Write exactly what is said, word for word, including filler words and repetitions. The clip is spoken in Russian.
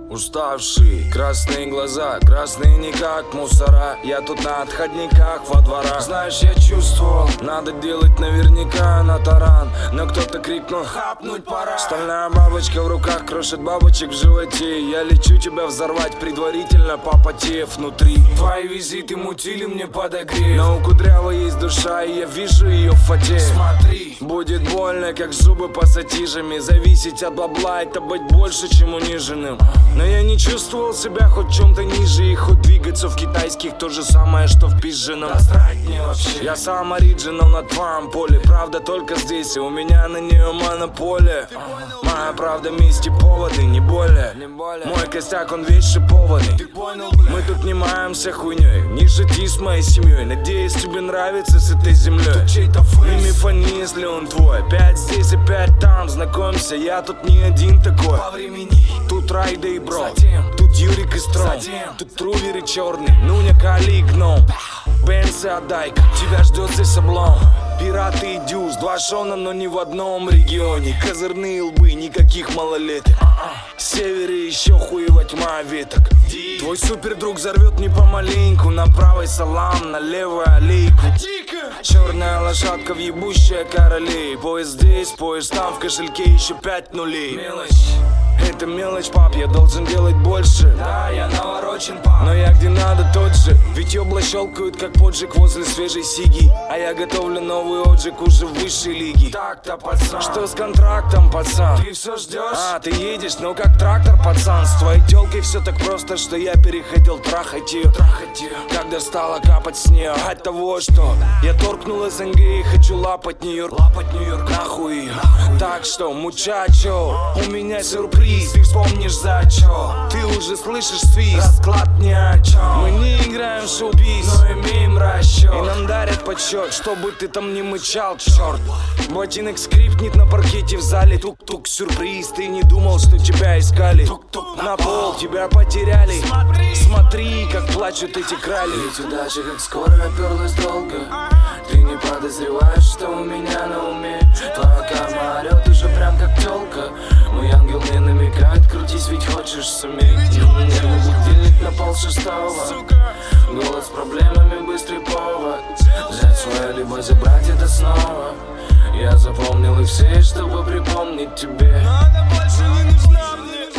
Уставшие, красные глаза, красные не как мусора. Я тут на отходниках во дворах. Знаешь, я чувствовал, надо делать наверняка на таран. Но кто-то крикнул, хапнуть пора. Стальная бабочка в руках крошит бабочек в животе. Я лечу тебя взорвать, предварительно попотев внутри. Твои визиты мутили мне подогрев, но у Кудрявой есть душа, и я вижу ее в фате. Смотри, будет больно, как зубы пассатижами. Зависеть от бабла — это быть больше, чем униженным. Но я не чувствовал себя хоть чем-то ниже. И хоть двигаться в китайских то же самое, что в пизженом. Я сам оригинал на твоем поле. Правда только здесь, и у меня на нее монополия. Моя правда месть и поводы, не более. Мой костяк, он весь шипованный. Мы тут не маемся хуйней, не шути с моей семьей. Надеюсь, тебе нравится с этой землей. Мимифони, если он твой. Опять здесь, опять там, знакомься, я тут не один такой. Тут Райда и Бро, тут Юрик и Стром, тут Трувер и Черный, Нуня, Кали и Гном. Бенс и Адайка, тебя ждет здесь облом. Пираты и Дюс, два Шона, но не в одном регионе. Козырные лбы, никаких малолеток. С севера еще хуева тьма веток. Твой супердруг взорвет не помаленьку. На правой салам, на левой аллейку. Черная лошадка, въебущая королей. Поезд здесь, поезд там, в кошельке еще пять нулей. Мелочь. Это мелочь, пап, я должен делать больше. Да, я наворочен, пап, но я где надо тот же. Ведь ёбла щелкают, как поджиг возле свежей сиги. А я готовлю новый отжиг уже в высшей лиге. Так-то, пацан. Что с контрактом, пацан? Ты все ждешь? А, ты едешь, ну как трактор, пацан. С твоей тёлкой все так просто, что я переходил трахать ее. Трахать ее. Когда стало капать с нее от того, что я торкнул СНГ и хочу лапать Нью-Йорк. Лапать Нью-Йорк, нахуй ее. Так что, мучачо, у меня сюрприз. Ты вспомнишь за чё? Ты уже слышишь свист, расклад ни о чем. Мы не играем в шоу-биз, но имеем расчет. И нам дарят подсчет, чтобы ты там не мычал, черт. Ботинок скрипнет на паркете в зале. Тук-тук, сюрприз, ты не думал, что тебя искали. Тук-тук, на пол, тебя потеряли. Смотри, смотри, как плачут эти крали. Ведь удача как скоро оперлась долго. Ты не подозреваешь, что у меня на уме. Твоя карма орет уже прям как тёлка. Мой ангел мне намекает, крутись, ведь хочешь суметь. Нервы будильник на пол шестого. Голод с проблемами, быстрый повод. Взять свое, либо забрать это снова. Я запомнил их все, чтобы припомнить тебе. Но она больше не нужна мне.